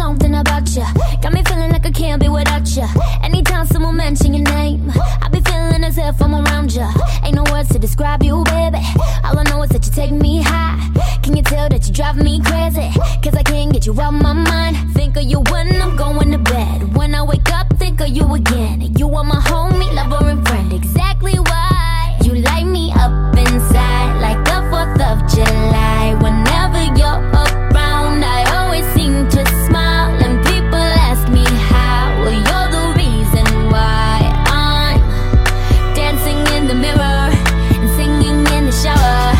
something about you. Got me feeling like I can't be without you. Anytime someone mention your name, I be feeling as if I'm around you. Ain't no words to describe you, baby. All I know is that you take me high. Can you tell that you drive me crazy? Cause I can't get you out my mind. Think of you when I'm going to bed. When I wake up, think of you again. You are my homie, lover and friend. Exactly why you light me up inside like the 4th of July. Whenever you're around, I always seem to smile. And people ask me how. Well, you're the reason why I'm dancing in the mirror and singing in the shower.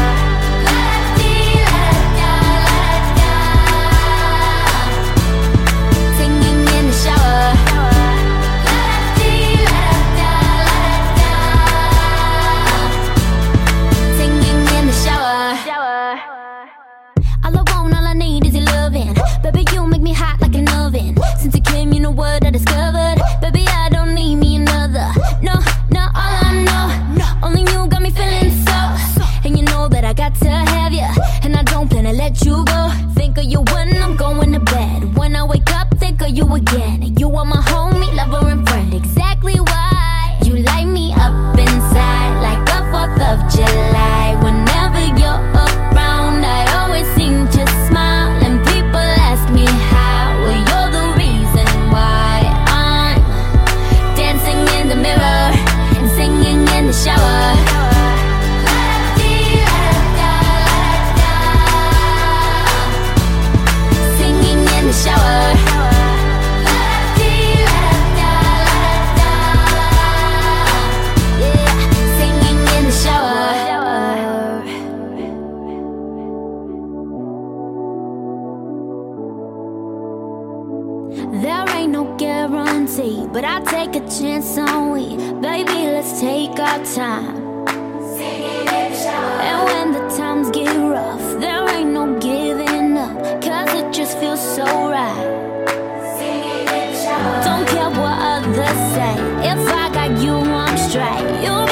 Singing in the shower. Singing in the shower. All I want, all I need is your loving. Baby, you make me hot like an oven. Since you came, you know what I discovered. Baby, I don't need me another. No, no, all I know, only you got me feeling so. And you know that I got to have you, and I don't plan to let you go. Think of you when I'm going to bed. When I wake up, think of you again. You are my homie, lover and friend. Exactly why you light me up inside like the 4th of July. Whenever you're around, I always seem to smile. And people ask me how. Well, you're the reason why I'm dancing in the mirror and singing in the shower. Singing in the shower. Yeah, singing in the shower. There ain't no guarantee, but I take a chance on we. Baby, let's take our time. And when the times get rough, there ain't no giving up, cause it just feels so right. Don't care what others say, if I got you, I'm straight. You